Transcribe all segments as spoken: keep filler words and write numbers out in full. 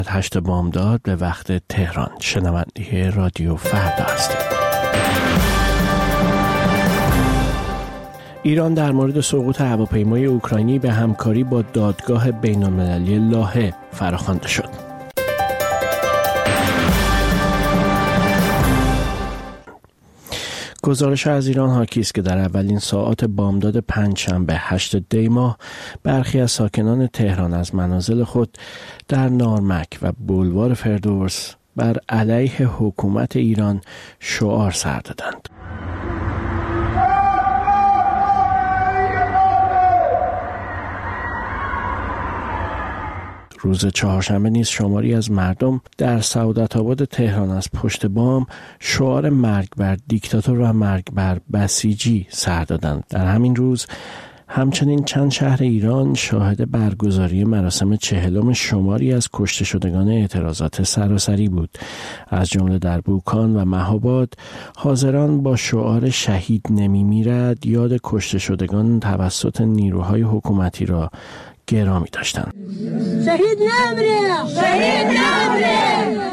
هشت بامداد به وقت تهران. شنونده رادیو فردا هستید. ایران در مورد سقوط هواپیمای اوکراینی به همکاری با دادگاه بین‌المللی لاهه فراخوانده شد. گزارش از ایران حاکی است که در اولین ساعات بامداد پنجشنبه هشت دی ماه برخی از ساکنان تهران از منازل خود در نارمک و بولوار فردوس بر علیه حکومت ایران شعار سر دادند. روز چهارشنبه نیز شماری از مردم در سعادت آباد تهران از پشت بام شعار مرگ بر دیکتاتور و مرگ بر بسیجی سر دادند. در همین روز همچنین چند شهر ایران شاهد برگزاری مراسم چهلم شماری از کشته شدگان اعتراضات سراسری بود. از جمله در بوکان و مهاباد حاضران با شعار شهید نمی میرد یاد کشته شدگان توسط نیروهای حکومتی را گرامی داشتند. شهید نمیره، شهید نمیره،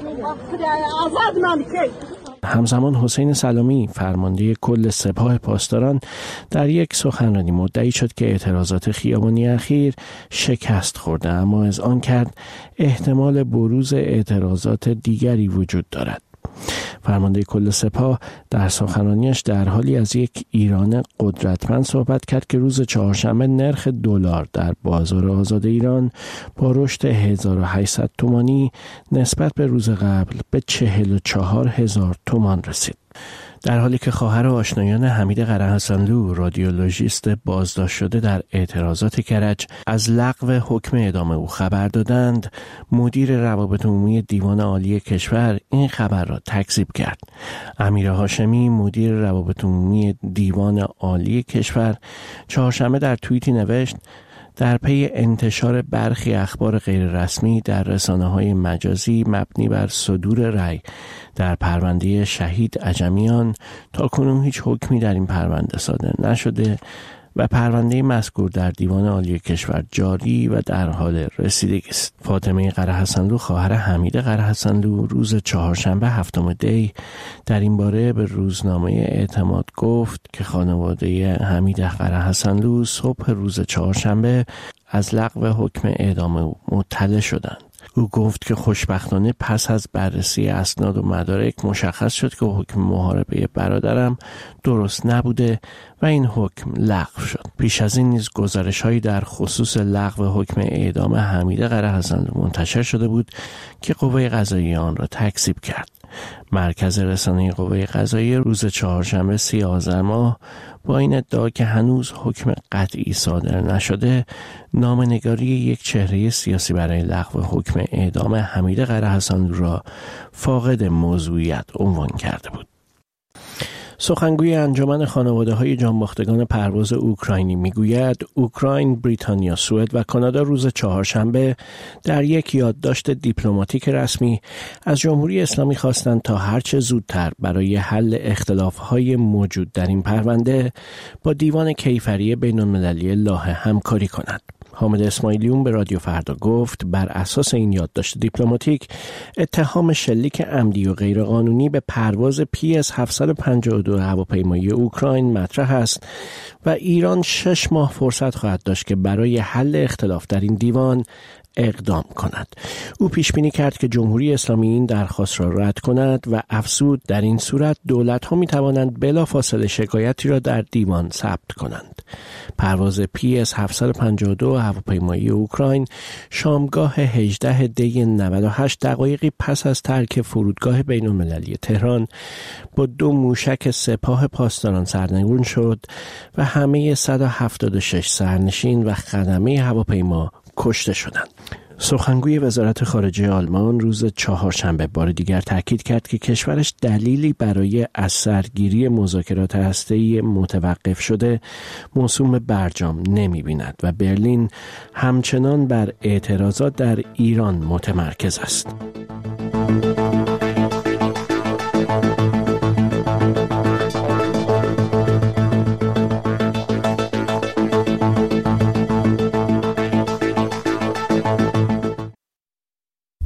آزاد ممکن. همزمان حسین سلامی فرمانده کل سپاه پاسداران در یک سخنرانی مدعی شد که اعتراضات خیابانی اخیر شکست خورده، اما اذعان کرد احتمال بروز اعتراضات دیگری وجود دارد. فرمانده کل سپاه در سخنرانیش در حالی از یک ایران قدرتمند صحبت کرد که روز چهارشنبه نرخ دلار در بازار آزاد ایران با رشد هزار و هشتصد تومانی نسبت به روز قبل به چهل و چهار هزار تومان رسید. در حالی که خواهر و آشنایان حمید قرهحسنلو رادیولوژیست بازداشت شده در اعتراضات کرج از لغو حکم اعدام او خبر دادند، مدیر روابط عمومی دیوان عالی کشور این خبر را تکذیب کرد. امیر هاشمی مدیر روابط عمومی دیوان عالی کشور چهارشنبه در توییتی نوشت: در پی انتشار برخی اخبار غیررسمی در رسانه‌های مجازی مبنی بر صدور رأی در پرونده شهید عجمیان، تاکنون هیچ حکمی در این پرونده صادر نشده و پرونده مذکور در دیوان عالی کشور جاری و در حال رسیدگی است. فاطمه قرهحسنلو خواهر حمید قرهحسنلو روز چهارشنبه هفتم دی در این باره به روزنامه اعتماد گفت که خانواده حمید قرهحسنلو صبح روز چهارشنبه از لغو حکم اعدام او مطلع شدند. او گفت که خوشبختانه پس از بررسی اسناد و مدارک مشخص شد که حکم محاربه برادرم درست نبوده و این حکم لغو شد. پیش از این نیز گزارش‌هایی در خصوص لغو حکم اعدام حمید قرهحسنلو منتشر شده بود که قوه قضاییه آن را تکذیب کرد. مرکز رسانه قوه قضاییه روز چهارشنبه سی آذر ماه با این ادعا که هنوز حکم قطعی صادر نشده، نامه‌نگاری یک چهره سیاسی برای لغو حکم اعدام حمید قرهحسنلو را فاقد موضوعیت عنوان کرده بود. سخنگوی انجمن خانواده‌های جانباختگان پرواز اوکراینی میگوید اوکراین، بریتانیا، سوئد و کانادا روز چهارشنبه در یک یادداشت دیپلماتیک رسمی از جمهوری اسلامی خواستند تا هرچه زودتر برای حل اختلاف‌های موجود در این پرونده با دیوان کیفری بین‌المللی لاهه همکاری کند. حامد اسماعیلیون به رادیو فردا گفت بر اساس این یادداشت دیپلماتیک اتهام شلیک عمدی و غیرقانونی به پرواز پی اس هفتصد و پنجاه و دو هواپیمایی اوکراین مطرح است و ایران شش ماه فرصت خواهد داشت که برای حل اختلاف در این دیوان اقدام کند. او پیش بینی کرد که جمهوری اسلامی این درخواست را رد کند و افزود در این صورت دولت‌ها می‌توانند بلافاصله شکایتی را در دیوان ثبت کنند. پرواز پی اس هفتصد و پنجاه و دو هواپیمایی اوکراین شامگاه هجدهم دی نود و هشت دقایقی پس از ترک فرودگاه بین‌المللی تهران با دو موشک سپاه پاسداران سرنگون شد و همه صد و هفتاد و شش سرنشین و خدمه هواپیما کشته شدند. سخنگوی وزارت خارجه آلمان روز چهارشنبه بار دیگر تاکید کرد که کشورش دلیلی برای از سرگیری مذاکرات هسته‌ای متوقف شده موسوم به برجام نمی‌بیند و برلین همچنان بر اعتراضات در ایران متمرکز است.